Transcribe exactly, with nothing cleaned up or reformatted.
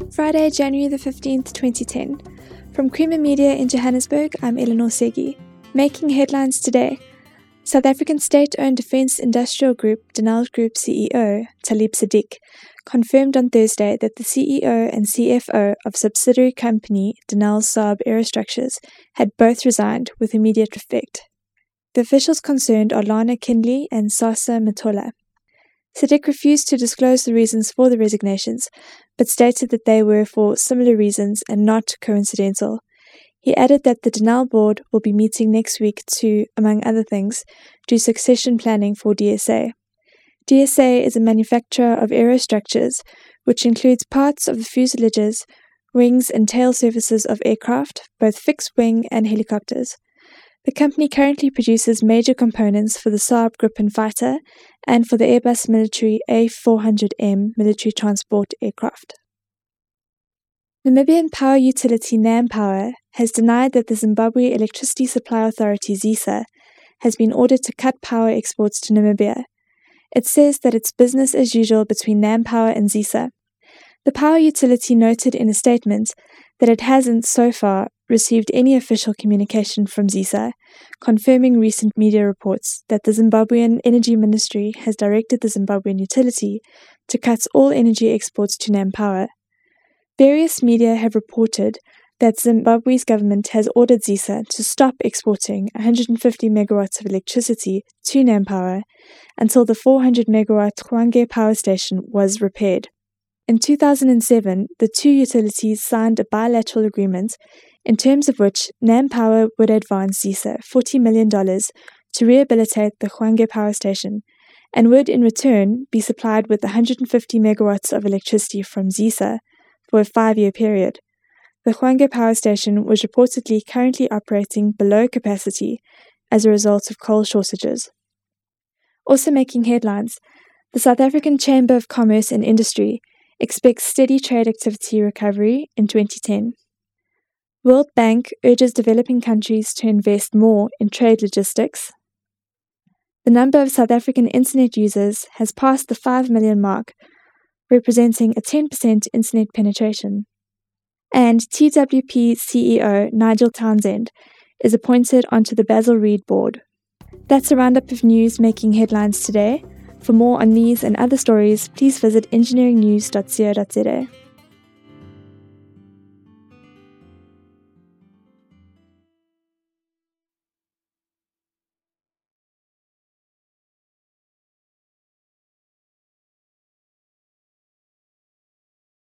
Friday, January the fifteenth, twenty ten. From Creamer Media in Johannesburg, I'm Eleanor Segi. Making headlines today. South African state-owned defence industrial group Denel Group C E O, Talib Siddique, confirmed on Thursday that the C E O and C F O of subsidiary company Denel Saab Aerostructures had both resigned with immediate effect. The officials concerned are Lana Kindley and Sasa Matola. Siddique refused to disclose the reasons for the resignations, but stated that they were for similar reasons and not coincidental. He added that the Denel board will be meeting next week to, among other things, do succession planning for D S A. D S A is a manufacturer of aerostructures, which includes parts of the fuselages, wings and tail surfaces of aircraft, both fixed-wing and helicopters. The company currently produces major components for the Saab Gripen fighter and for the Airbus military A four hundred M military transport aircraft. Namibian power utility Nampower has denied that the Zimbabwe Electricity Supply Authority ZESA has been ordered to cut power exports to Namibia. It says that it's business as usual between Nampower and ZESA. The power utility noted in a statement that it hasn't, so far, received any official communication from ZESA, confirming recent media reports that the Zimbabwean Energy Ministry has directed the Zimbabwean utility to cut all energy exports to Nampower. Various media have reported that Zimbabwe's government has ordered ZESA to stop exporting one hundred fifty megawatts of electricity to Nampower until the four hundred megawatt Hwange power station was repaired. In two thousand seven, the two utilities signed a bilateral agreement in terms of which Nampower would advance ZESA forty million dollars to rehabilitate the Hwange power station and would in return be supplied with one hundred fifty megawatts of electricity from ZESA for a five-year period. The Hwange power station was reportedly currently operating below capacity as a result of coal shortages. Also making headlines, the South African Chamber of Commerce and Industry expects steady trade activity recovery in twenty ten. World Bank urges developing countries to invest more in trade logistics. The number of South African internet users has passed the five million mark, representing a ten percent internet penetration. And T W P C E O Nigel Townsend is appointed onto the Basil Reed board. That's a roundup of news making headlines today. For more on these and other stories, please visit engineering news dot co dot za.